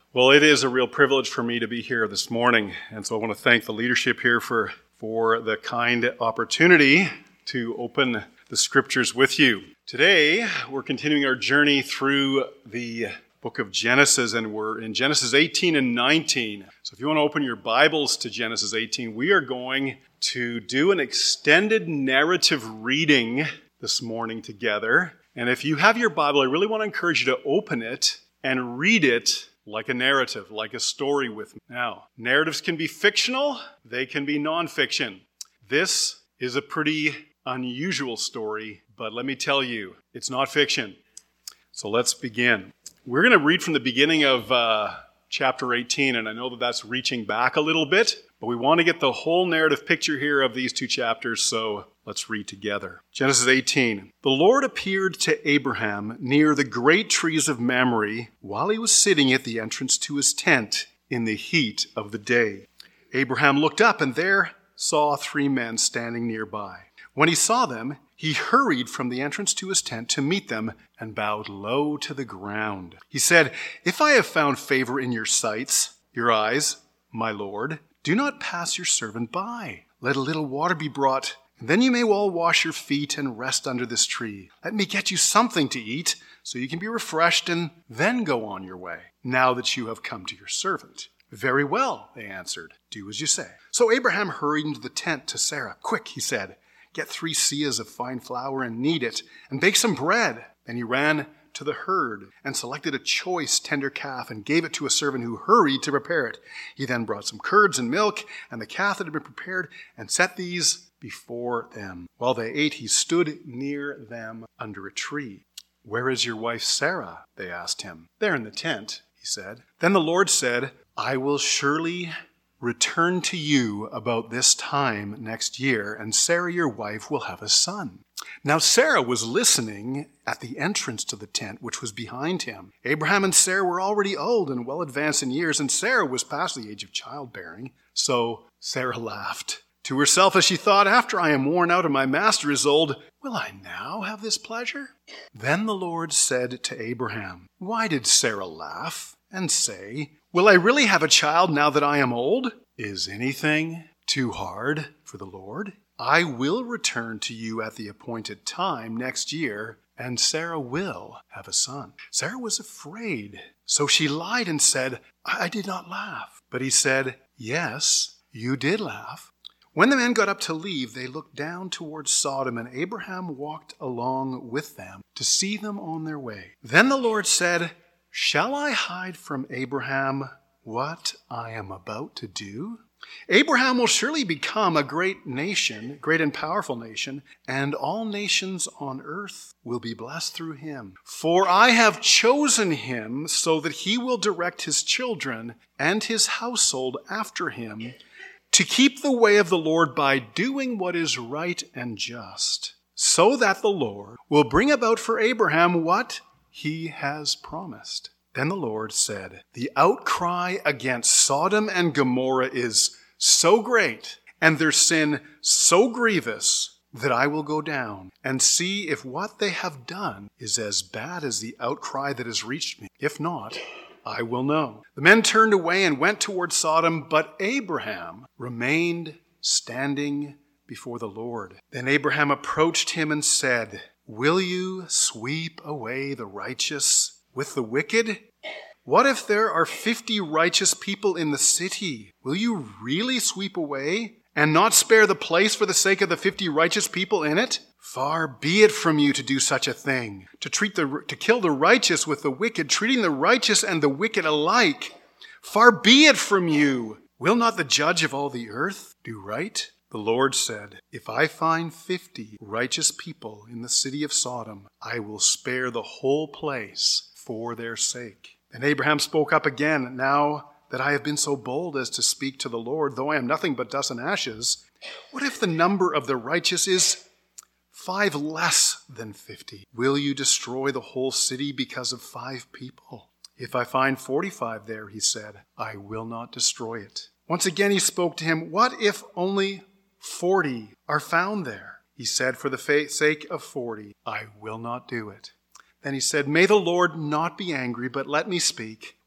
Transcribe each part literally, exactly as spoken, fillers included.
Well, it is a real privilege for me to be here this morning, and so I want to thank the leadership here for, for the kind opportunity to open the scriptures with you. Today, we're continuing our journey through the book of Genesis, and we're in Genesis eighteen and nineteen. So if you want to open your Bibles to Genesis eighteen, we are going to do an extended narrative reading this morning together. And if you have your Bible, I really want to encourage you to open it and read it like a narrative, like a story with me. Now, narratives can be fictional, they can be nonfiction. This is a pretty unusual story, but let me tell you, it's not fiction. So let's begin. We're going to read from the beginning of uh, chapter eighteen, and I know that that's reaching back a little bit, but we want to get the whole narrative picture here of these two chapters, so let's read together. Genesis eighteen. The Lord appeared to Abraham near the great trees of Mamre while he was sitting at the entrance to his tent in the heat of the day. Abraham looked up and there saw three men standing nearby. When he saw them, he hurried from the entrance to his tent to meet them and bowed low to the ground. He said, "If I have found favor in your sights, your eyes, my Lord, do not pass your servant by. Let a little water be brought, and then you may well wash your feet and rest under this tree. Let me get you something to eat, so you can be refreshed and then go on your way, now that you have come to your servant." "Very well," they answered. "Do as you say." So Abraham hurried into the tent to Sarah. "Quick," he said, "get three seahs of fine flour and knead it, and bake some bread." Then he ran to the herd and selected a choice tender calf and gave it to a servant who hurried to prepare it. He then brought some curds and milk and the calf that had been prepared and set these before them. While they ate, he stood near them under a tree. "Where is your wife Sarah?" they asked him. "There in the tent," he said. Then the Lord said, "I will surely return to you about this time next year, and Sarah your wife will have a son." Now Sarah was listening at the entrance to the tent, which was behind him. Abraham and Sarah were already old and well advanced in years, and Sarah was past the age of childbearing. So Sarah laughed to herself as she thought, "After I am worn out and my master is old, will I now have this pleasure?" Then the Lord said to Abraham, "Why did Sarah laugh and say, 'Will I really have a child now that I am old?' Is anything too hard for the Lord? I will return to you at the appointed time next year, and Sarah will have a son." Sarah was afraid, so she lied and said, I did not laugh." But he said, "Yes, you did laugh." When the men got up to leave, they looked down towards Sodom, and Abraham walked along with them to see them on their way. Then the Lord said, "Shall I hide from Abraham what I am about to do? Abraham will surely become a great nation, great and powerful nation, and all nations on earth will be blessed through him. For I have chosen him so that he will direct his children and his household after him to keep the way of the Lord by doing what is right and just, so that the Lord will bring about for Abraham what he has promised." Then the Lord said, "The outcry against Sodom and Gomorrah is so great, and their sin so grievous, that I will go down and see if what they have done is as bad as the outcry that has reached me. If not, I will know." The men turned away and went toward Sodom, but Abraham remained standing before the Lord. Then Abraham approached him and said, "Will you sweep away the righteous with the wicked? What if there are fifty righteous people in the city? Will you really sweep away and not spare the place for the sake of the fifty righteous people in it? Far be it from you to do such a thing, to treat the to kill the righteous with the wicked, treating the righteous and the wicked alike. Far be it from you. Will not the judge of all the earth do right?" The Lord said, "If I find fifty righteous people in the city of Sodom, I will spare the whole place for their sake." Then Abraham spoke up again, "Now that I have been so bold as to speak to the Lord, though I am nothing but dust and ashes, what if the number of the righteous is five less than fifty? Will you destroy the whole city because of five people?" "If I find forty-five there," he said, "I will not destroy it." Once again he spoke to him, "What if only forty are found there?" He said, "For the sake of forty, I will not do it." Then he said, "May the Lord not be angry, but let me speak.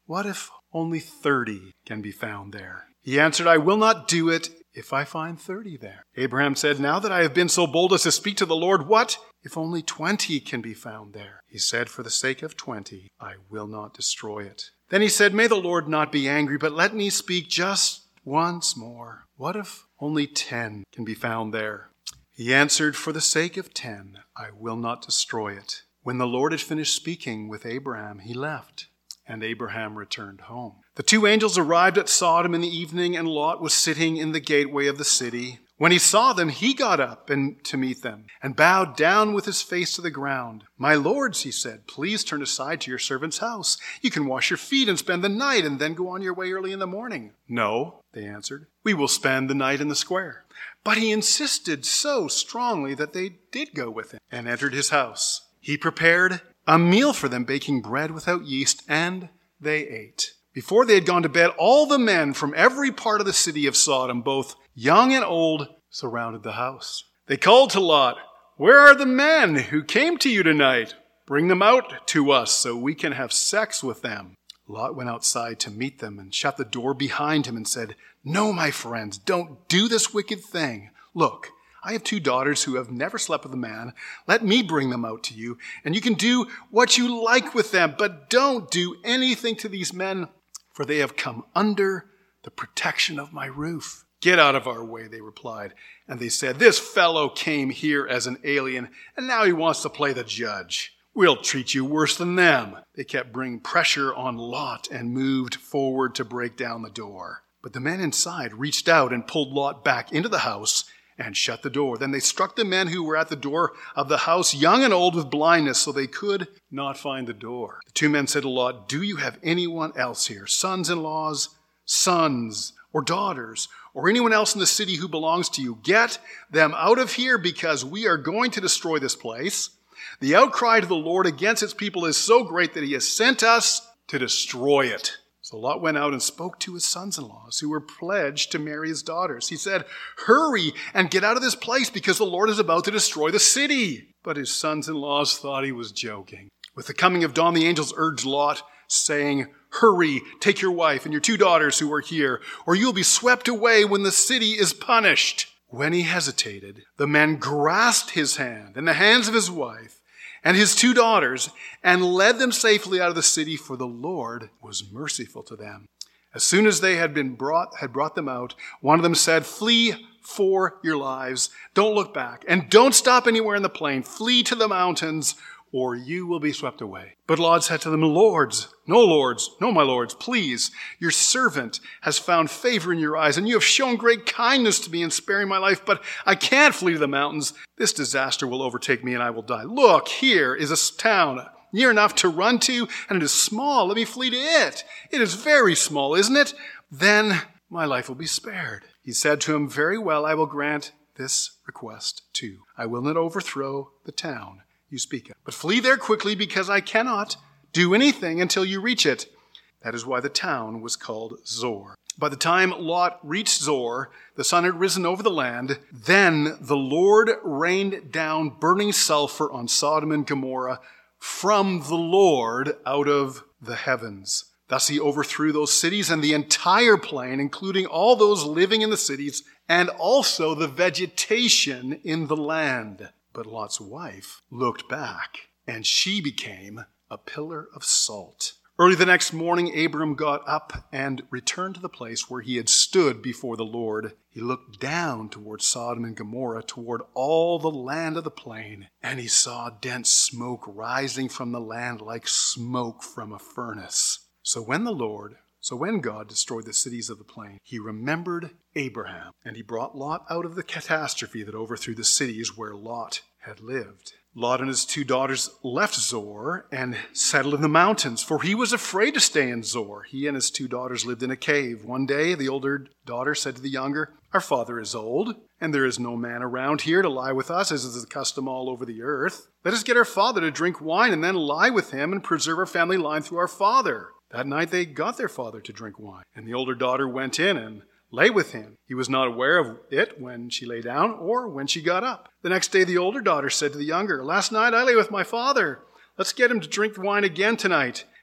What if only thirty can be found there? He answered, I will not do it if I find thirty there. Abraham said, now that I have been so bold as to speak to the Lord, what if only twenty can be found there? He said, for the sake of twenty, I will not destroy it. Then he said, may the Lord not be angry, but let me speak just once more. What if only ten can be found there? He answered, for the sake of ten, I will not destroy it. When the Lord had finished speaking with Abraham, he left, and Abraham returned home. The two angels arrived at Sodom in the evening, and Lot was sitting in the gateway of the city. When he saw them, he got up and to meet them, and bowed down with his face to the ground. My lords, he said, please turn aside to your servant's house. You can wash your feet and spend the night, and then go on your way early in the morning. No, they answered, we will spend the night in the square. But he insisted so strongly that they did go with him, and entered his house. He prepared a meal for them, baking bread without yeast, and they ate. Before they had gone to bed, all the men from every part of the city of Sodom, both young and old, surrounded the house. They called to Lot, where are the men who came to you tonight? Bring them out to us so we can have sex with them. Lot went outside to meet them and shut the door behind him and said, no, my friends, don't do this wicked thing. Look, I have two daughters who have never slept with a man. Let me bring them out to you, and you can do what you like with them, but don't do anything to these men, for they have come under the protection of my roof. Get out of our way, they replied. And they said, this fellow came here as an alien, and now he wants to play the judge. We'll treat you worse than them. They kept bringing pressure on Lot and moved forward to break down the door. But the men inside reached out and pulled Lot back into the house and shut the door. Then they struck the men who were at the door of the house, young and old, with blindness, so they could not find the door. The two men said to Lot, do you have anyone else here, sons-in-laws, sons, or daughters, or anyone else in the city who belongs to you? Get them out of here, because we are going to destroy this place. The outcry to the Lord against its people is so great that he has sent us to destroy it. So Lot went out and spoke to his sons-in-laws who were pledged to marry his daughters. He said, hurry and get out of this place, because the Lord is about to destroy the city. But his sons-in-laws thought he was joking. With the coming of dawn, the angels urged Lot, saying, hurry, take your wife and your two daughters who are here, or you'll be swept away when the city is punished. When he hesitated, the men grasped his hand and the hands of his wife and his two daughters, and led them safely out of the city, for the Lord was merciful to them. As soon as they had been brought, had brought them out, one of them said, flee for your lives. Don't look back, and don't stop anywhere in the plain. Flee to the mountains, or you will be swept away. But Lot said to them, Lords, no lords, no my lords, please. Your servant has found favor in your eyes, and you have shown great kindness to me in sparing my life, but I can't flee to the mountains. This disaster will overtake me, and I will die. Look, here is a town near enough to run to, and it is small. Let me flee to it. It is very small, isn't it? Then my life will be spared. He said to him, very well, I will grant this request too. I will not overthrow the town you speak of, but flee there quickly, because I cannot do anything until you reach it. That is why the town was called Zoar. By the time Lot reached Zoar, the sun had risen over the land. Then the Lord rained down burning sulfur on Sodom and Gomorrah from the Lord out of the heavens. Thus he overthrew those cities and the entire plain, including all those living in the cities, and also the vegetation in the land. But Lot's wife looked back, and she became a pillar of salt. Early the next morning, Abram got up and returned to the place where he had stood before the Lord. He looked down toward Sodom and Gomorrah, toward all the land of the plain, and he saw dense smoke rising from the land like smoke from a furnace. So when the Lord, so when God destroyed the cities of the plain, he remembered Abraham, and he brought Lot out of the catastrophe that overthrew the cities where Lot had lived. Lot and his two daughters left Zoar and settled in the mountains, for he was afraid to stay in Zoar. He and his two daughters lived in a cave. One day, the older daughter said to the younger, our father is old, and there is no man around here to lie with us, as is the custom all over the earth. Let us get our father to drink wine and then lie with him and preserve our family line through our father. That night they got their father to drink wine, and the older daughter went in and lay with him. He was not aware of it when she lay down or when she got up. The next day the older daughter said to the younger, last night I lay with my father. Let's get him to drink wine again tonight,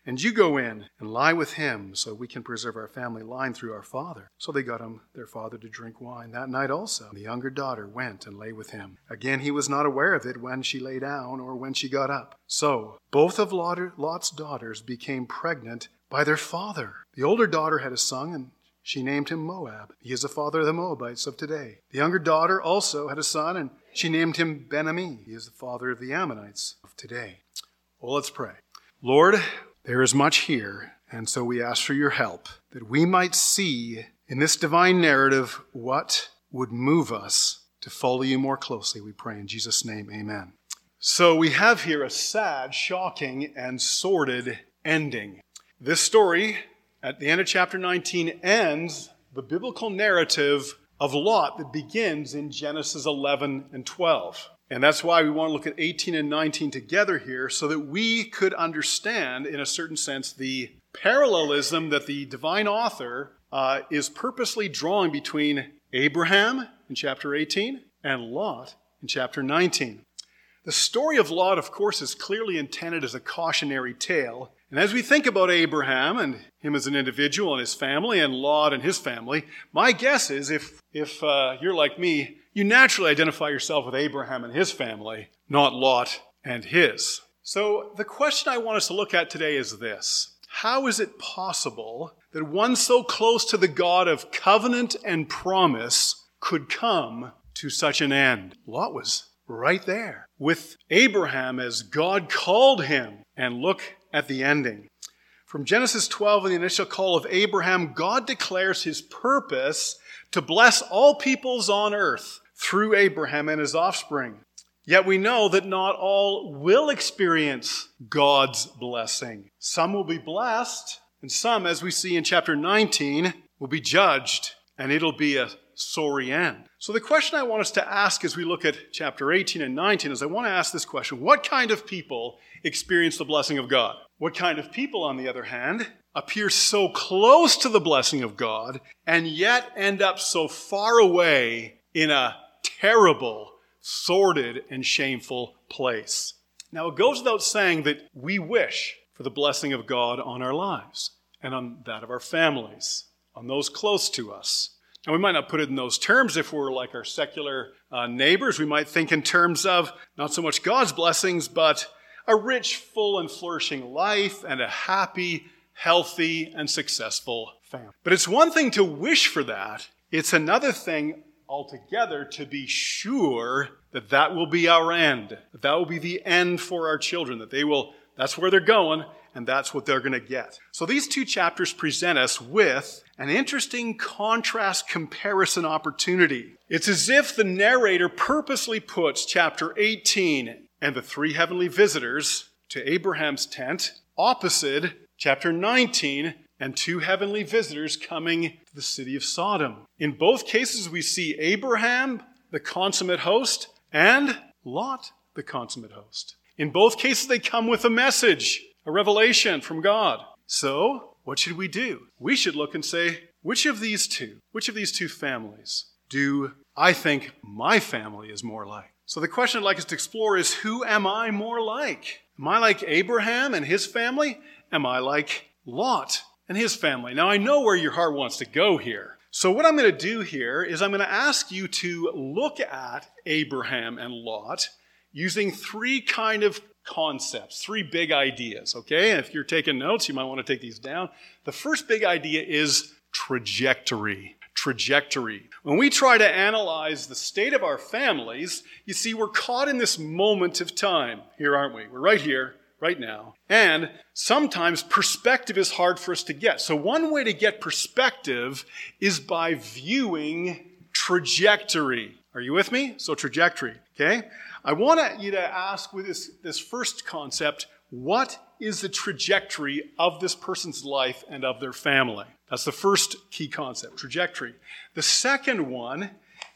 And you go in and lie with him so we can preserve our family line through our father. So they got him, their father, to drink wine that night also. The younger daughter went and lay with him. Again, he was not aware of it when she lay down or when she got up. So both of Lot's daughters became pregnant by their father. The older daughter had a son, and she named him Moab. He is the father of the Moabites of today. The younger daughter also had a son, and she named him Ben-Ammi. He is the father of the Ammonites of today. Well, let's pray. Lord, there is much here, and so we ask for your help, that we might see in this divine narrative what would move us to follow you more closely. We pray in Jesus' name, amen. So we have here a sad, shocking, and sordid ending. This story, at the end of chapter nineteen, ends the biblical narrative of Lot that begins in Genesis eleven and twelve. And that's why we want to look at eighteen and nineteen together here, so that we could understand, in a certain sense, the parallelism that the divine author uh, is purposely drawing between Abraham in chapter eighteen and Lot in chapter nineteen. The story of Lot, of course, is clearly intended as a cautionary tale. And as we think about Abraham and him as an individual and his family, and Lot and his family, my guess is if, if uh, you're like me, you naturally identify yourself with Abraham and his family, not Lot and his. So the question I want us to look at today is this. How is it possible that one so close to the God of covenant and promise could come to such an end? Lot was right there with Abraham as God called him. And look at the ending. From Genesis twelve, in the initial call of Abraham, God declares his purpose to bless all peoples on earth through Abraham and his offspring. Yet we know that not all will experience God's blessing. Some will be blessed, and some, as we see in chapter nineteen, will be judged, and it'll be a sorry end. So the question I want us to ask as we look at chapter eighteen and nineteen is I want to ask this question. What kind of people experience the blessing of God? What kind of people, on the other hand, appear so close to the blessing of God and yet end up so far away in a terrible, sordid, and shameful place? Now, it goes without saying that we wish for the blessing of God on our lives and on that of our families, on those close to us. Now, we might not put it in those terms if we're like our secular uh, neighbors. We might think in terms of not so much God's blessings, but a rich, full, and flourishing life and a happy, healthy, and successful family. But it's one thing to wish for that. It's another thing altogether to be sure that that will be our end, that that will be the end for our children, that they will, that's where they're going, and that's what they're going to get. So these two chapters present us with an interesting contrast comparison opportunity. It's as if the narrator purposely puts chapter eighteen and the three heavenly visitors to Abraham's tent opposite chapter nineteen and two heavenly visitors coming to the city of Sodom. In both cases, we see Abraham, the consummate host, and Lot, the consummate host. In both cases, they come with a message, a revelation from God. So, what should we do? We should look and say, which of these two, which of these two families do I think my family is more like? So the question I'd like us to explore is, who am I more like? Am I like Abraham and his family? Am I like Lot and his family? Now, I know where your heart wants to go here. So what I'm going to do here is I'm going to ask you to look at Abraham and Lot using three kind of concepts, three big ideas, okay? And if you're taking notes, you might want to take these down. The first big idea is trajectory. Trajectory. When we try to analyze the state of our families, you see, we're caught in this moment of time. Here, aren't we? We're right here, right now. And sometimes perspective is hard for us to get. So one way to get perspective is by viewing trajectory. Are you with me? So trajectory, okay? I want you to ask with this, this first concept, what is the trajectory of this person's life and of their family? That's the first key concept, trajectory. The second one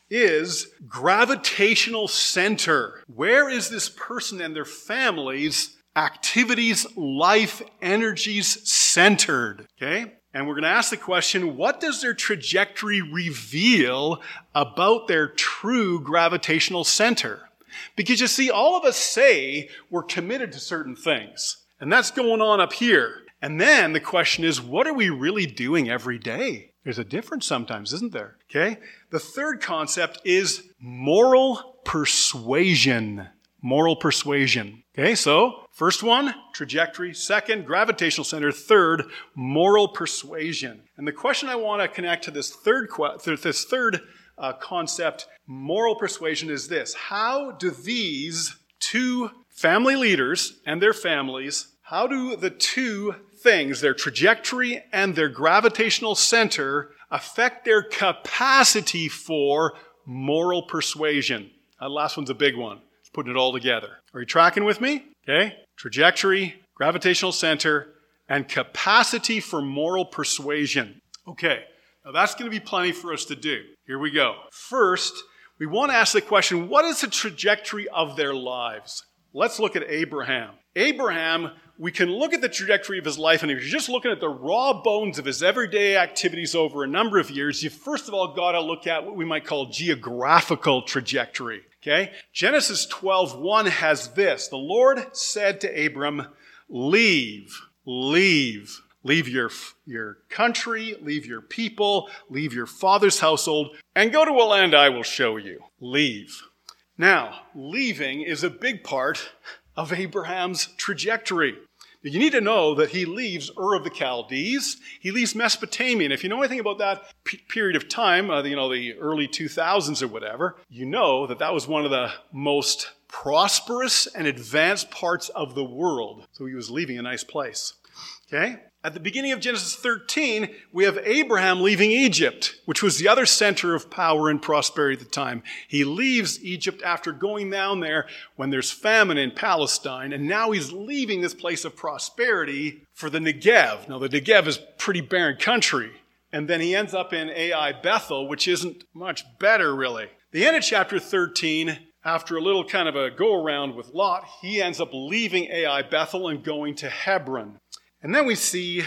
is gravitational center. Where is this person and their family's activities, life, energies centered? Okay? And we're going to ask the question, what does their trajectory reveal about their true gravitational center? Because you see, all of us say we're committed to certain things. And that's going on up here. And then the question is, what are we really doing every day? There's a difference sometimes, isn't there? Okay? The third concept is moral persuasion. Moral persuasion. Okay, so first one, trajectory. Second, gravitational center. Third, moral persuasion. And the question I want to connect to this third this third uh, concept, moral persuasion, is this: how do these two family leaders and their families, how do the two things, their trajectory and their gravitational center, affect their capacity for moral persuasion? That last one's a big one. Putting it all together. Are you tracking with me? Okay. Trajectory, gravitational center, and capacity for moral persuasion. Okay. Now that's going to be plenty for us to do. Here we go. First, we want to ask the question, what is the trajectory of their lives? Let's look at Abraham. Abraham, we can look at the trajectory of his life, and if you're just looking at the raw bones of his everyday activities over a number of years, you first of all got to look at what we might call geographical trajectory. Okay? Genesis twelve one has this: the Lord said to Abram, leave, leave, leave your, your country, leave your people, leave your father's household, and go to a land I will show you. Leave. Now, leaving is a big part of Abraham's trajectory. You need to know that he leaves Ur of the Chaldees. He leaves Mesopotamia. And if you know anything about that p- period of time, uh, you know, the early two thousands or whatever, you know that that was one of the most prosperous and advanced parts of the world. So he was leaving a nice place. Okay? At the beginning of Genesis thirteen, we have Abraham leaving Egypt, which was the other center of power and prosperity at the time. He leaves Egypt after going down there when there's famine in Palestine, and now he's leaving this place of prosperity for the Negev. Now, the Negev is pretty barren country, and then he ends up in Ai Bethel, which isn't much better, really. The end of chapter thirteen, after a little kind of a go-around with Lot, he ends up leaving Ai Bethel and going to Hebron. And then we see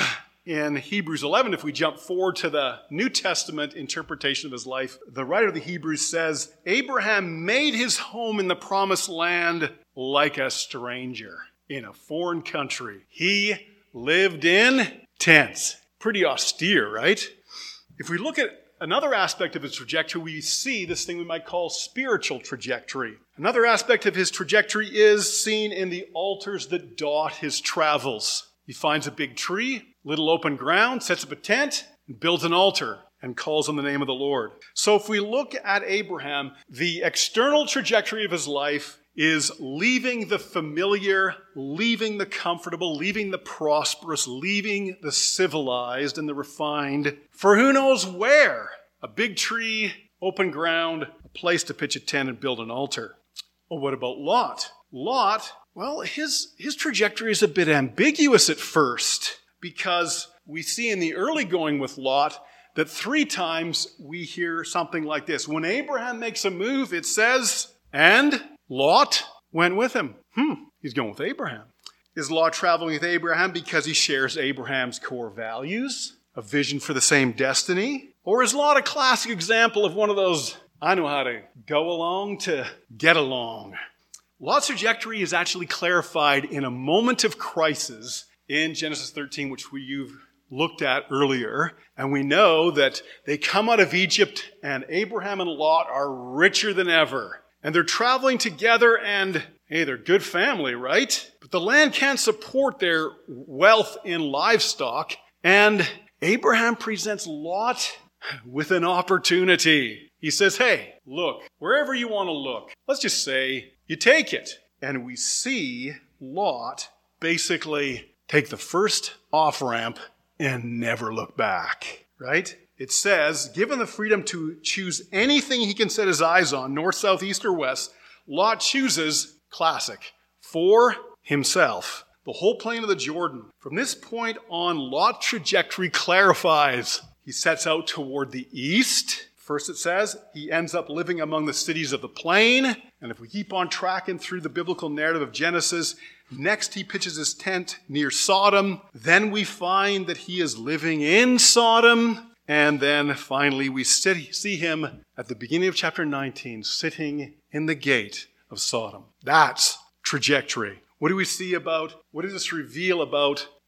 in Hebrews eleven, if we jump forward to the New Testament interpretation of his life, the writer of the Hebrews says, Abraham made his home in the promised land like a stranger in a foreign country. He lived in tents. Pretty austere, right? If we look at another aspect of his trajectory, we see this thing we might call spiritual trajectory. Another aspect of his trajectory is seen in the altars that dot his travels. He finds a big tree, little open ground, sets up a tent, and builds an altar and calls on the name of the Lord. So if we look at Abraham, the external trajectory of his life is leaving the familiar, leaving the comfortable, leaving the prosperous, leaving the civilized and the refined for who knows where. A big tree, open ground, a place to pitch a tent and build an altar. Well, what about Lot? Lot, well, his, his trajectory is a bit ambiguous at first because we see in the early going with Lot that three times we hear something like this. When Abraham makes a move, it says, and Lot went with him. Hmm, he's going with Abraham. Is Lot traveling with Abraham because he shares Abraham's core values, a vision for the same destiny? Or is Lot a classic example of one of those, I know how to go along to get along? Lot's trajectory is actually clarified in a moment of crisis in Genesis thirteen, which we, you've looked at earlier. And we know that they come out of Egypt and Abraham and Lot are richer than ever. And they're traveling together and, hey, they're good family, right? But the land can't support their wealth in livestock. And Abraham presents Lot with an opportunity. He says, hey, look, wherever you want to look, let's just say you take it. And we see Lot basically take the first off-ramp and never look back, right? It says, given the freedom to choose anything he can set his eyes on, north, south, east, or west, Lot chooses, classic, for himself, the whole plain of the Jordan. From this point on, Lot's trajectory clarifies. He sets out toward the east. First it says, he ends up living among the cities of the plain. And if we keep on tracking through the biblical narrative of Genesis, next he pitches his tent near Sodom. Then we find that he is living in Sodom. And then finally we sit, see him at the beginning of chapter nineteen, sitting in the gate of Sodom. That's trajectory. What do we see about, what does this reveal about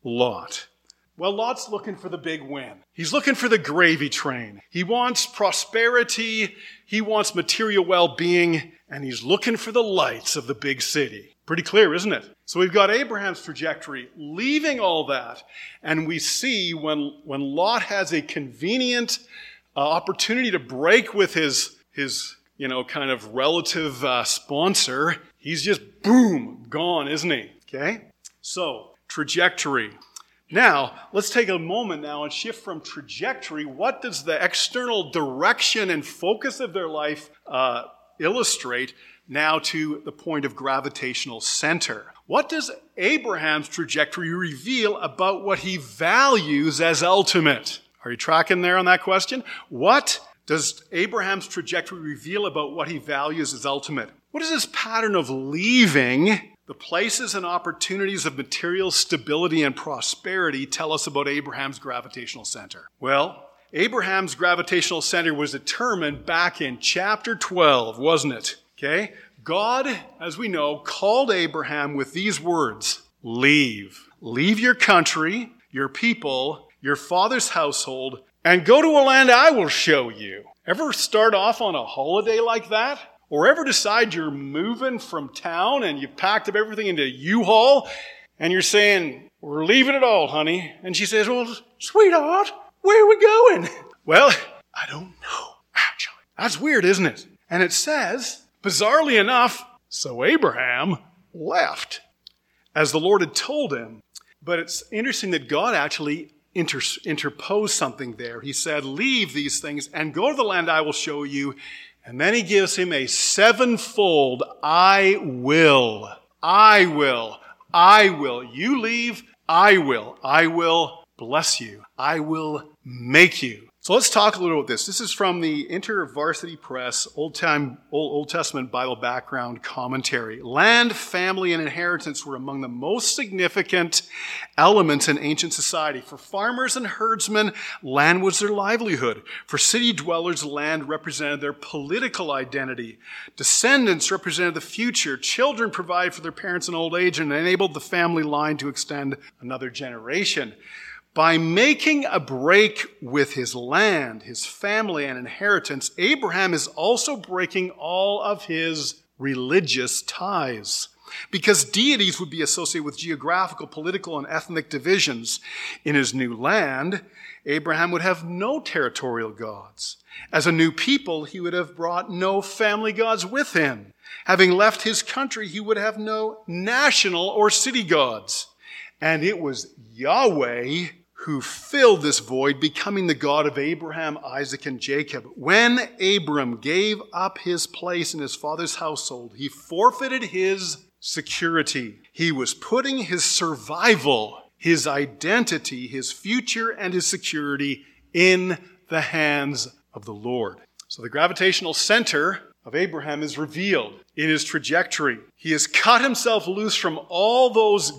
Lot? Well, Lot's looking for the big win. He's looking for the gravy train. He wants prosperity. He wants material well-being. And he's looking for the lights of the big city. Pretty clear, isn't it? So we've got Abraham's trajectory, leaving all that. And we see when, when Lot has a convenient uh, opportunity to break with his, his you know, kind of relative uh, sponsor, he's just, boom, gone, isn't he? Okay? So, trajectory. Now, let's take a moment now and shift from trajectory. What does the external direction and focus of their life uh, illustrate now to the point of gravitational center? What does Abraham's trajectory reveal about what he values as ultimate? Are you tracking there on that question? What does Abraham's trajectory reveal about what he values as ultimate? What is this pattern of leaving the places and opportunities of material stability and prosperity tell us about Abraham's gravitational center? Well, Abraham's gravitational center was determined back in chapter twelve, wasn't it? Okay? God, as we know, called Abraham with these words, leave. Leave your country, your people, your father's household, and go to a land I will show you. Ever start off on a holiday like that? Or ever decide you're moving from town and you've packed up everything into a U-Haul and you're saying, we're leaving it all, honey. And she says, well, sweetheart, where are we going? Well, I don't know, actually. That's weird, isn't it? And it says, bizarrely enough, so Abraham left, as the Lord had told him. But it's interesting that God actually inter- interposed something there. He said, leave these things and go to the land I will show you. And then he gives him a sevenfold, I will, I will, I will. You leave, I will. I will bless you. I will make you. So let's talk a little about this. This is from the InterVarsity Press Old Time Old, Old Testament Bible Background Commentary. Land, family, and inheritance were among the most significant elements in ancient society. For farmers and herdsmen, land was their livelihood. For city dwellers, land represented their political identity. Descendants represented the future. Children provided for their parents in old age and enabled the family line to extend another generation. By making a break with his land, his family, and inheritance, Abraham is also breaking all of his religious ties. Because deities would be associated with geographical, political, and ethnic divisions. In his new land, Abraham would have no territorial gods. As a new people, he would have brought no family gods with him. Having left his country, he would have no national or city gods. And it was Yahweh who filled this void, becoming the God of Abraham, Isaac, and Jacob. When Abram gave up his place in his father's household, he forfeited his security. He was putting his survival, his identity, his future, and his security in the hands of the Lord. So the gravitational center of Abraham is revealed in his trajectory. He has cut himself loose from all those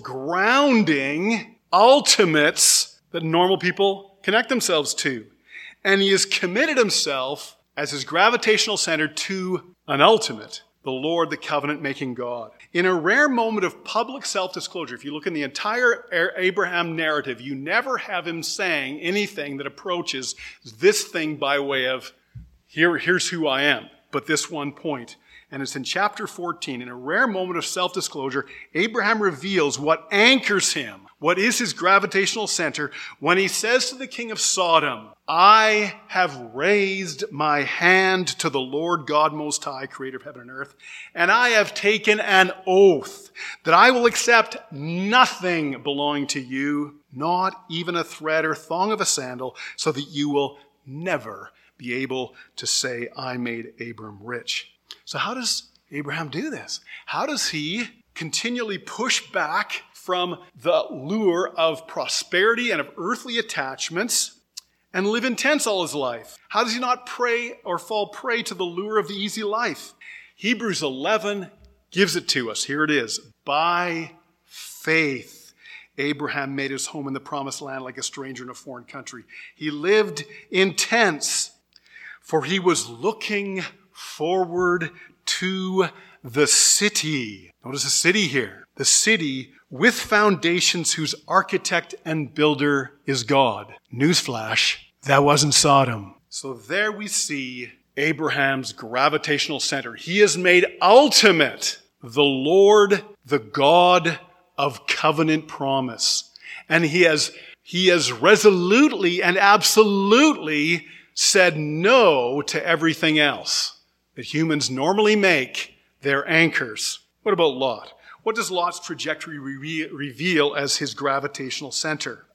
grounding ultimates that normal people connect themselves to. And he has committed himself as his gravitational center to an ultimate, the Lord, the covenant-making God. In a rare moment of public self-disclosure, if you look in the entire Abraham narrative, you never have him saying anything that approaches this thing by way of, Here, here's who I am, but this one point. And it's in chapter fourteen. In a rare moment of self-disclosure, Abraham reveals what anchors him, what is his gravitational center, when he says to the king of Sodom, I have raised my hand to the Lord God Most High, creator of heaven and earth, and I have taken an oath that I will accept nothing belonging to you, not even a thread or thong of a sandal, so that you will never be able to say, I made Abram rich. So how does Abraham do this? How does he continually push back from the lure of prosperity and of earthly attachments and live in tents all his life? How does he not pray or fall prey to the lure of the easy life? Hebrews eleven gives it to us. Here it is. By faith, Abraham made his home in the promised land like a stranger in a foreign country. He lived in tents, for he was looking forward to the city. Notice the city here. The city with foundations whose architect and builder is God. Newsflash, that wasn't Sodom. So there we see Abraham's gravitational center. He is made ultimate, the Lord, the God of covenant promise. And he has, he has resolutely and absolutely said no to everything else that humans normally make their anchors. What about Lot? What does Lot's trajectory re- reveal as his gravitational center?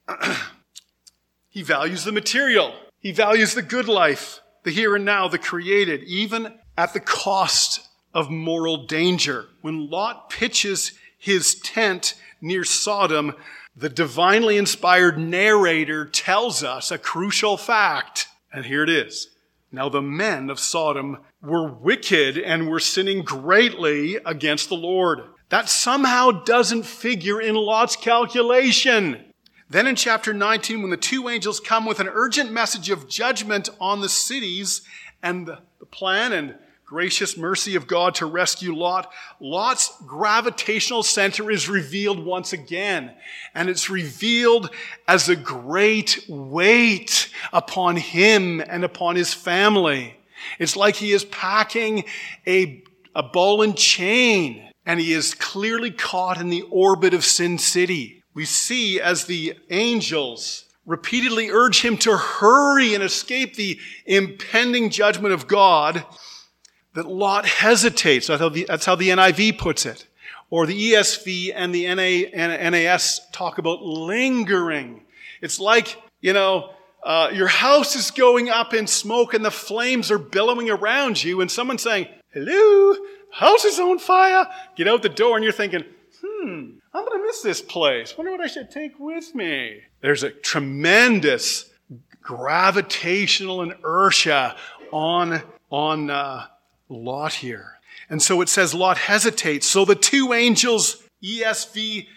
He values the material. He values the good life, the here and now, the created, even at the cost of moral danger. When Lot pitches his tent near Sodom, the divinely inspired narrator tells us a crucial fact. And here it is. Now the men of Sodom were wicked and were sinning greatly against the Lord. That somehow doesn't figure in Lot's calculation. Then in chapter nineteen, when the two angels come with an urgent message of judgment on the cities and the, the plan and gracious mercy of God to rescue Lot, Lot's gravitational center is revealed once again. And it's revealed as a great weight upon him and upon his family. It's like he is packing a, a ball and chain, and he is clearly caught in the orbit of Sin City. We see as the angels repeatedly urge him to hurry and escape the impending judgment of God, that Lot hesitates. That's how the, that's how the N I V puts it. Or the E S V and the N A, N A S talk about lingering. It's like, you know, uh, your house is going up in smoke and the flames are billowing around you, and someone's saying, hello, house is on fire. Get out the door and you're thinking, hmm, I'm going to miss this place. Wonder what I should take with me. There's a tremendous gravitational inertia on, on uh, Lot here. And so it says Lot hesitates. So the two angels, E S V,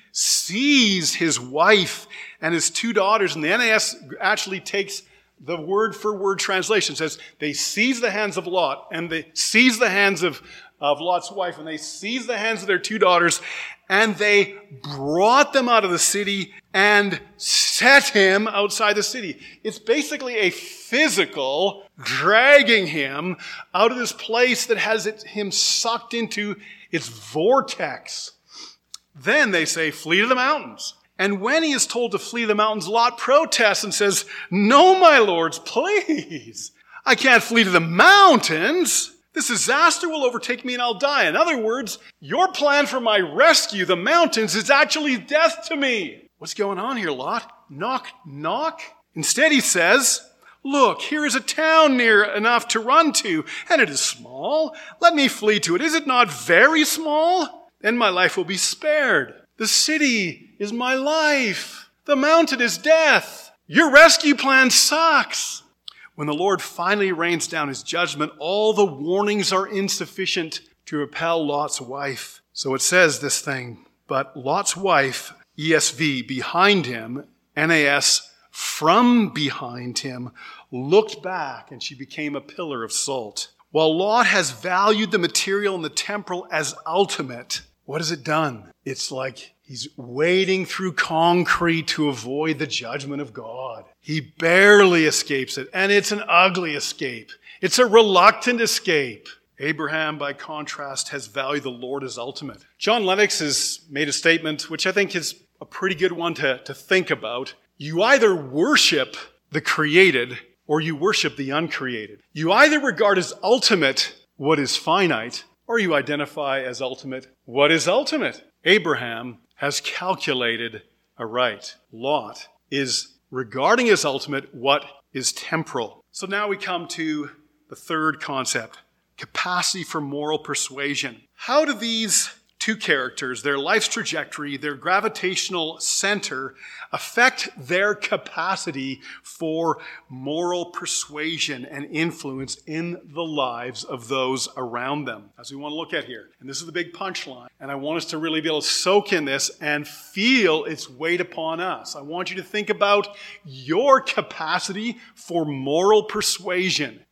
sees his wife and his two daughters. And the N A S actually takes the word-for-word translation. It says they seize the hands of Lot, and they seize the hands of, of Lot's wife, and they seize the hands of their two daughters, and they brought them out of the city and set him outside the city. It's basically a physical dragging him out of this place that has it, him sucked into its vortex. Then they say, flee to the mountains. And when he is told to flee the mountains, Lot protests and says, no, my lords, please. I can't flee to the mountains. This disaster will overtake me and I'll die. In other words, your plan for my rescue, the mountains, is actually death to me. What's going on here, Lot? Knock, knock? Instead, he says, look, here is a town near enough to run to, and it is small. Let me flee to it. Is it not very small? Then my life will be spared. The city is my life. The mountain is death. Your rescue plan sucks. When the Lord finally rains down his judgment, all the warnings are insufficient to repel Lot's wife. So it says this thing, but Lot's wife, E S V, behind him, N A S, from behind him, looked back and she became a pillar of salt. While Lot has valued the material and the temporal as ultimate, what has it done? It's like he's wading through concrete to avoid the judgment of God. He barely escapes it, and it's an ugly escape. It's a reluctant escape. Abraham, by contrast, has valued the Lord as ultimate. John Lennox has made a statement, which I think is a pretty good one to, to think about. You either worship the created or you worship the uncreated. You either regard as ultimate what is finite, or you identify as ultimate what is ultimate. Abraham has calculated aright. Lot is regarding as ultimate what is temporal. So now we come to the third concept, capacity for moral persuasion. How do these two characters, their life's trajectory, their gravitational center, affect their capacity for moral persuasion and influence in the lives of those around them? As we want to look at here. And this is the big punchline. And I want us to really be able to soak in this and feel its weight upon us. I want you to think about your capacity for moral persuasion.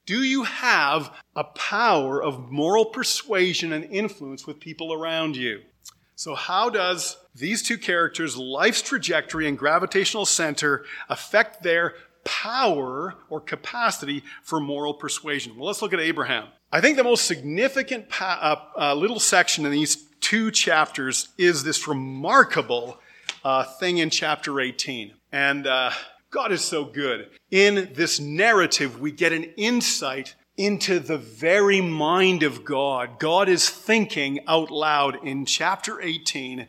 Do you have a power of moral persuasion and influence with people around you? So how does these two characters' life's trajectory and gravitational center affect their power or capacity for moral persuasion? Well, let's look at Abraham. I think the most significant pa- uh, uh, little section in these two chapters is this remarkable uh, thing in chapter eighteen. And uh, God is so good. In this narrative, we get an insight into the very mind of God. God is thinking out loud in chapter eighteen,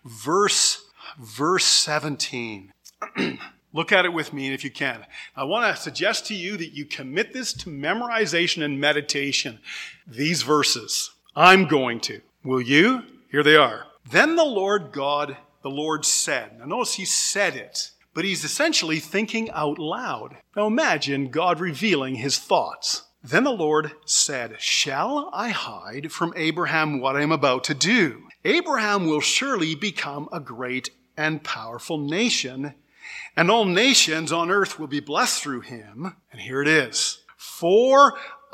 verse, verse seventeen. Look at it with me if you can. I want to suggest to you that you commit this to memorization and meditation. These verses. I'm going to. Will you? Here they are. Then the Lord God, the Lord said. Now notice he said it, but he's essentially thinking out loud. Now imagine God revealing his thoughts. Then the Lord said, shall I hide from Abraham what I am about to do? Abraham will surely become a great and powerful nation, and all nations on earth will be blessed through him. And here it is. For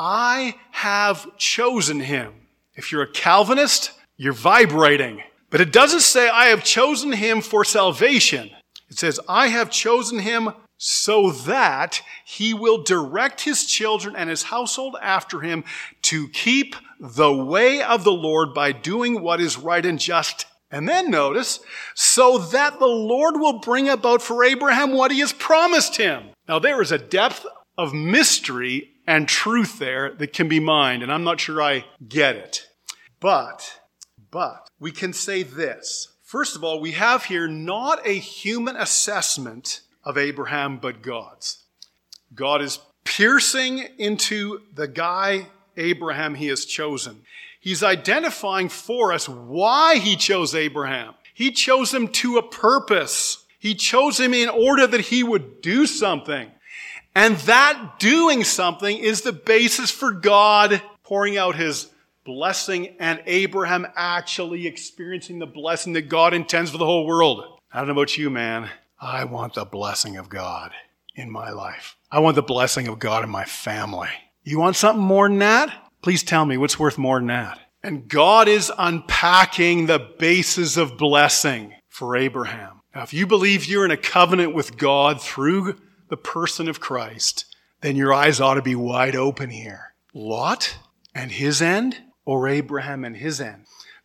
I have chosen him. If you're a Calvinist, you're vibrating. But it doesn't say I have chosen him for salvation. It says I have chosen him so that he will direct his children and his household after him to keep the way of the Lord by doing what is right and just. And then notice, so that the Lord will bring about for Abraham what he has promised him. Now there is a depth of mystery and truth there that can be mined, and I'm not sure I get it. But, but, we can say this. First of all, we have here not a human assessment of Abraham, but God's. God is piercing into the guy, Abraham, he has chosen. He's identifying for us why he chose Abraham. He chose him to a purpose. He chose him in order that he would do something. And that doing something is the basis for God pouring out his blessing and Abraham actually experiencing the blessing that God intends for the whole world. I don't know about you, man. I want the blessing of God in my life. I want the blessing of God in my family. You want something more than that? Please tell me what's worth more than that. And God is unpacking the basis of blessing for Abraham. Now, if you believe you're in a covenant with God through the person of Christ, then your eyes ought to be wide open here. Lot and his end, or Abraham and his end?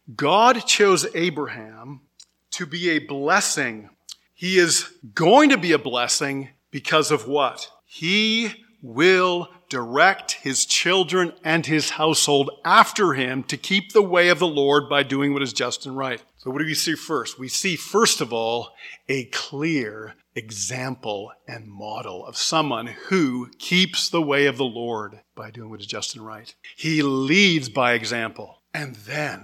God chose Abraham to be a blessing. He is going to be a blessing because of what? He will direct his children and his household after him to keep the way of the Lord by doing what is just and right. So what do we see first? We see, first of all, a clear example and model of someone who keeps the way of the Lord by doing what is just and right. He leads by example. And then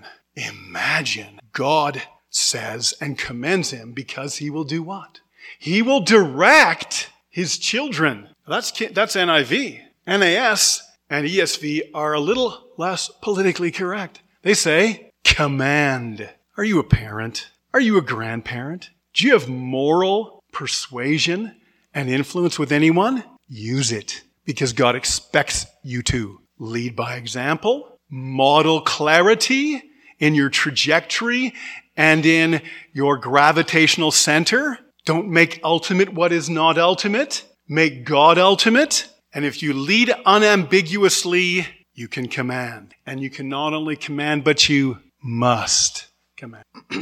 imagine God says and commends him because he will do what? He will direct his children. That's, that's N I V. N A S and E S V are a little less politically correct. They say, command. Are you a parent? Are you a grandparent? Do you have moral persuasion and influence with anyone? Use it, because God expects you to lead by example, model clarity in your trajectory and in your gravitational center. Don't make ultimate what is not ultimate. Make God ultimate. And if you lead unambiguously, you can command. And you can not only command, but you must command.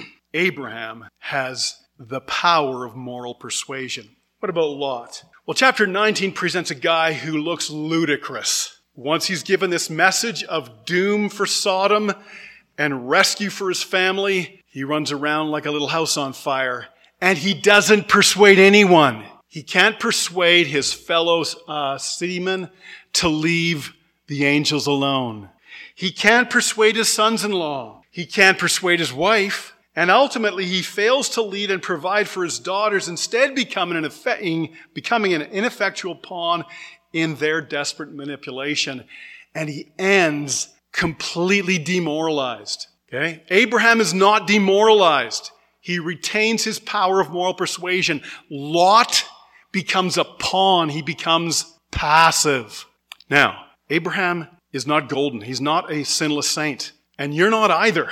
Abraham has the power of moral persuasion. What about Lot? Well, chapter nineteen presents a guy who looks ludicrous. Once he's given this message of doom for Sodom and rescue for his family, he runs around like a little house on fire. And he doesn't persuade anyone. He can't persuade his fellow uh, citymen to leave the angels alone. He can't persuade his sons-in-law. He can't persuade his wife. And ultimately, he fails to lead and provide for his daughters, instead becoming an, effect, becoming an ineffectual pawn in their desperate manipulation. And he ends completely demoralized. Okay? Abraham is not demoralized. He retains his power of moral persuasion. Lot becomes a pawn. He becomes passive. Now, Abraham is not golden. He's not a sinless saint. And you're not either.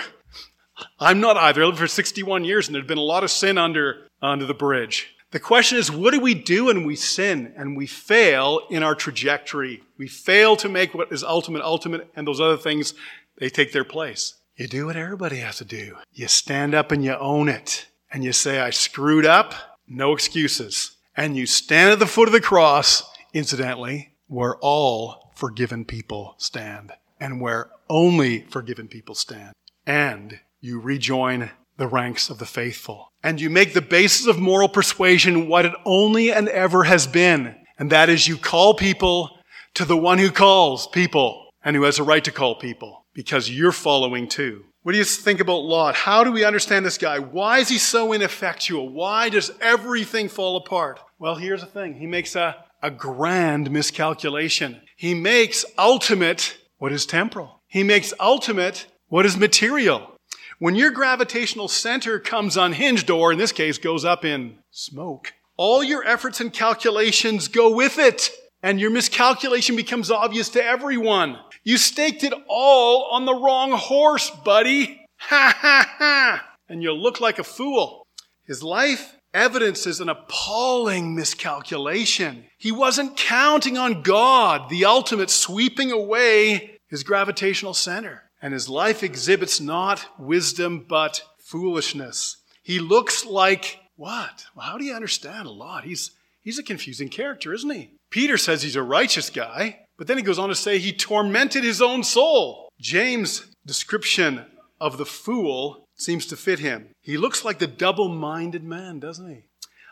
I'm not either. I lived for sixty-one years and there'd been a lot of sin under, under the bridge. The question is, what do we do when we sin and we fail in our trajectory? We fail to make what is ultimate ultimate, and those other things, they take their place. You do what everybody has to do. You stand up and you own it. And you say, I screwed up, no excuses. And you stand at the foot of the cross, incidentally, where all forgiven people stand. And where only forgiven people stand. And you rejoin the ranks of the faithful. And you make the basis of moral persuasion what it only and ever has been. And that is, you call people to the one who calls people and who has a right to call people, because you're following too. What do you think about Lot? How do we understand this guy? Why is he so ineffectual? Why does everything fall apart? Well, here's the thing. He makes a, a grand miscalculation. He makes ultimate what is temporal. He makes ultimate what is material. When your gravitational center comes unhinged, or in this case goes up in smoke, all your efforts and calculations go with it. And your miscalculation becomes obvious to everyone. You staked it all on the wrong horse, buddy. Ha ha ha. And you'll look like a fool. His life evidences an appalling miscalculation. He wasn't counting on God, the ultimate, sweeping away his gravitational center. And his life exhibits not wisdom, but foolishness. He looks like what? Well, how do you understand a lot? He's, he's a confusing character, isn't he? Peter says he's a righteous guy, but then he goes on to say he tormented his own soul. James' description of the fool seems to fit him. He looks like the double-minded man, doesn't he?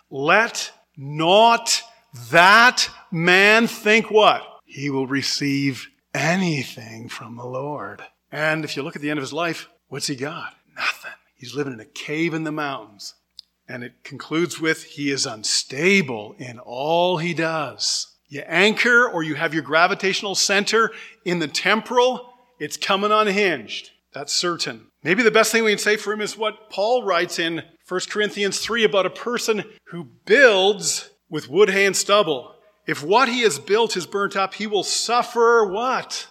Let not that man think what? He will receive anything from the Lord. And if you look at the end of his life, what's he got? Nothing. He's living in a cave in the mountains. And it concludes with, he is unstable in all he does. You anchor or you have your gravitational center in the temporal, it's coming unhinged. That's certain. Maybe the best thing we can say for him is what Paul writes in First Corinthians three about a person who builds with wood, hay, and stubble. If what he has built is burnt up, he will suffer what?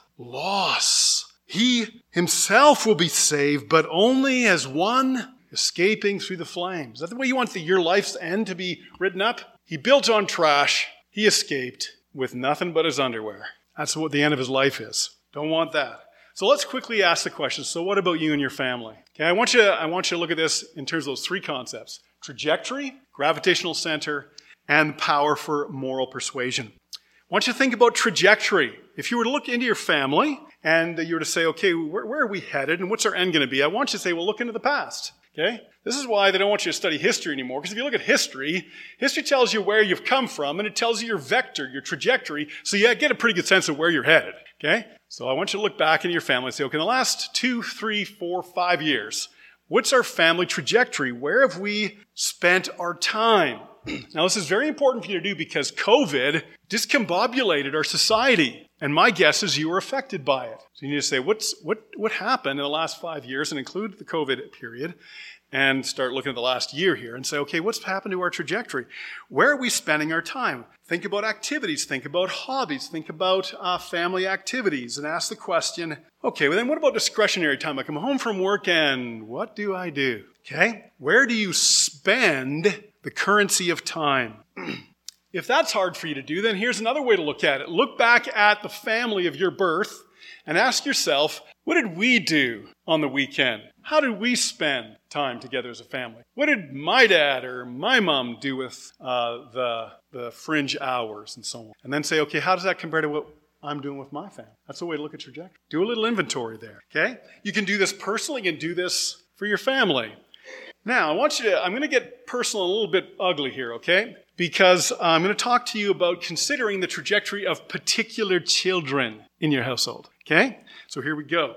Loss. He himself will be saved, but only as one escaping through the flames. Is that the way you want the, your life's end to be written up? He built on trash. He escaped with nothing but his underwear. That's what the end of his life is. Don't want that. So let's quickly ask the question, so what about you and your family? Okay, I want you, I want you to look at this in terms of those three concepts. Trajectory, gravitational center, and power for moral persuasion. I want you to think about trajectory. If you were to look into your family and you were to say, okay, where, where are we headed and what's our end going to be? I want you to say, well, look into the past. Okay? This is why they don't want you to study history anymore, because if you look at history, history tells you where you've come from, and it tells you your vector, your trajectory, so you get a pretty good sense of where you're headed. Okay? So I want you to look back into your family and say, okay, in the last two, three, four, five years, what's our family trajectory? Where have we spent our time? Now, this is very important for you to do because COVID discombobulated our society. And my guess is you were affected by it. So you need to say, what's, what, what happened in the last five years and include the COVID period and start looking at the last year here and say, okay, what's happened to our trajectory? Where are we spending our time? Think about activities. Think about hobbies. Think about uh, family activities and ask the question, okay, well then what about discretionary time? I come home from work and what do I do? Okay? Where do you spend the currency of time? If that's hard for you to do, then here's another way to look at it. Look back at the family of your birth and ask yourself, what did we do on the weekend? How did we spend time together as a family? What did my dad or my mom do with uh, the, the fringe hours and so on? And then say, okay, how does that compare to what I'm doing with my family? That's the way to look at trajectory. Do a little inventory there, okay? You can do this personally and do this for your family. Now, I want you to, I'm going to get personal and a little bit ugly here, okay? Because I'm going to talk to you about considering the trajectory of particular children in your household, okay? So here we go.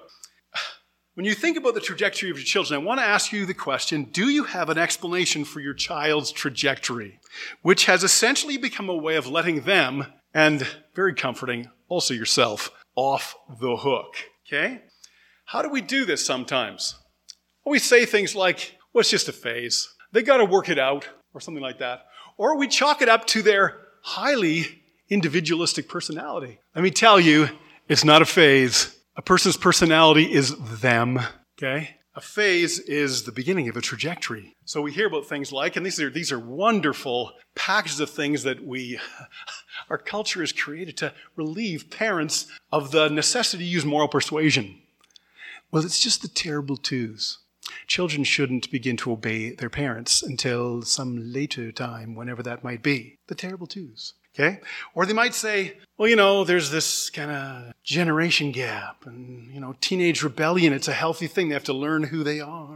When you think about the trajectory of your children, I want to ask you the question, do you have an explanation for your child's trajectory, which has essentially become a way of letting them, and very comforting, also yourself, off the hook, okay? How do we do this sometimes? Well, we say things like, well, it's just a phase. They got to work it out, or something like that. Or we chalk it up to their highly individualistic personality. Let me tell you, It's not a phase. A person's personality is them, okay? A phase is the beginning of a trajectory. So we hear about things like, and these are these are wonderful packages of things that we, our culture has created to relieve parents of the necessity to use moral persuasion. Well, it's just the terrible twos. Children shouldn't begin to obey their parents until some later time, whenever that might be. The terrible twos. Okay? Or they might say, well, you know, there's this kind of generation gap and, you know, teenage rebellion. It's a healthy thing. They have to learn who they are.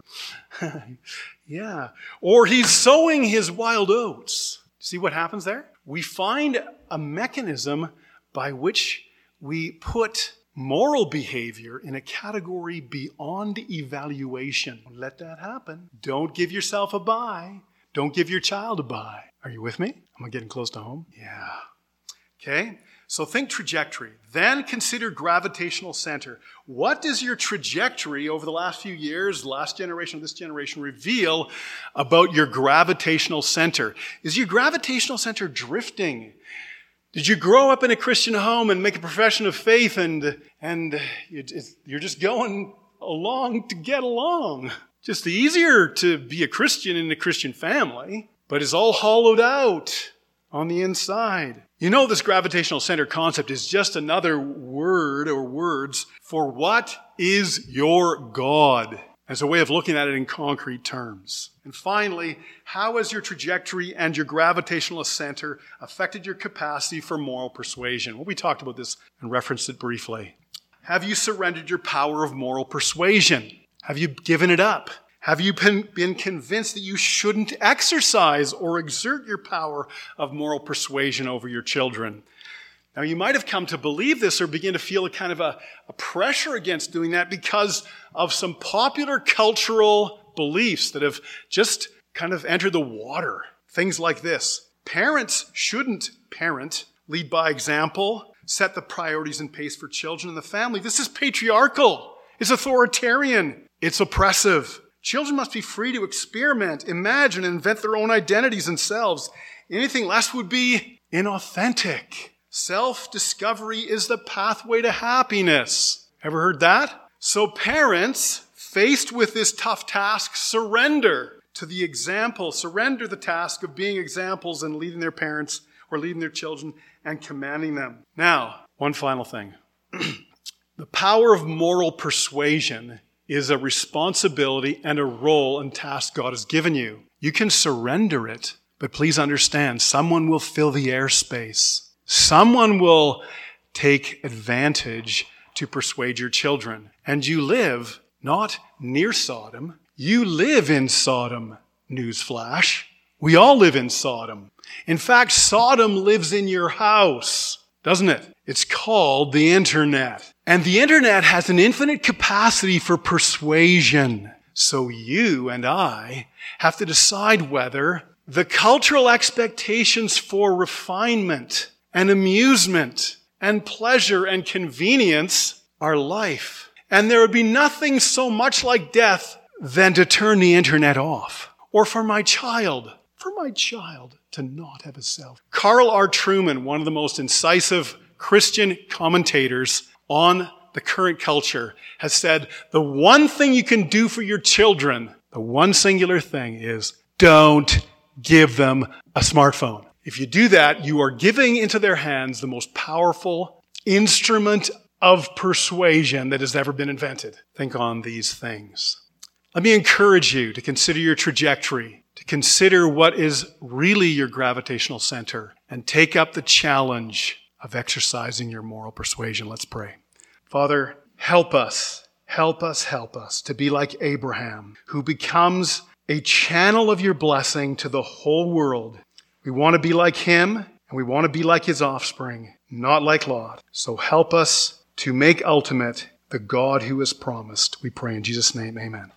Yeah. Or he's sowing his wild oats. See what happens there? We find a mechanism by which we put moral behavior in a category beyond evaluation. Let that happen. Don't give yourself a buy. Don't give your child a buy. Are you with me? Am I getting close to home? Yeah. Okay. So think trajectory. Then consider gravitational center. What does your trajectory over the last few years, the last generation, this generation, reveal about your gravitational center? Is your gravitational center drifting? Did you grow up in a Christian home and make a profession of faith and, and you're just going along to get along? Just easier to be a Christian in a Christian family, but it's all hollowed out on the inside. You know, this gravitational center concept is just another word or words for what is your God, as a way of looking at it in concrete terms. And finally, how has your trajectory and your gravitational center affected your capacity for moral persuasion? Well, we talked about this and referenced it briefly. Have you surrendered your power of moral persuasion? Have you given it up? Have you been, been convinced that you shouldn't exercise or exert your power of moral persuasion over your children? Now, you might have come to believe this or begin to feel a kind of a, a pressure against doing that because of some popular cultural beliefs that have just kind of entered the water. Things like this. Parents shouldn't parent, lead by example, set the priorities and pace for children and the family. This is patriarchal. It's authoritarian. It's oppressive. Children must be free to experiment, imagine, and invent their own identities themselves. Anything less would be inauthentic. Self-discovery is the pathway to happiness. Ever heard that? So parents, faced with this tough task, surrender to the example, surrender the task of being examples and leading their parents or leading their children and commanding them. Now, one final thing. The power of moral persuasion is a responsibility and a role and task God has given you. You can surrender it, but please understand, someone will fill the airspace. Someone will take advantage to persuade your children. And you live not near Sodom. You live in Sodom. Newsflash. We all live in Sodom. In fact, Sodom lives in your house, doesn't it? It's called the internet. And the internet has an infinite capacity for persuasion. So you and I have to decide whether the cultural expectations for refinement and amusement and pleasure and convenience are life. And there would be nothing so much like death than to turn the internet off. Or for my child, for my child to not have a cell. Carl R. Trueman, one of the most incisive Christian commentators on the current culture, has said, the one thing you can do for your children, the one singular thing is, don't give them a smartphone. If you do that, you are giving into their hands the most powerful instrument of persuasion that has ever been invented. Think on these things. Let me encourage you to consider your trajectory, to consider what is really your gravitational center, and take up the challenge of exercising your moral persuasion. Let's pray. Father, help us, help us, help us to be like Abraham, who becomes a channel of your blessing to the whole world. We want to be like him, and we want to be like his offspring, not like Lot. So help us to make ultimate the God who has promised. We pray in Jesus' name, amen.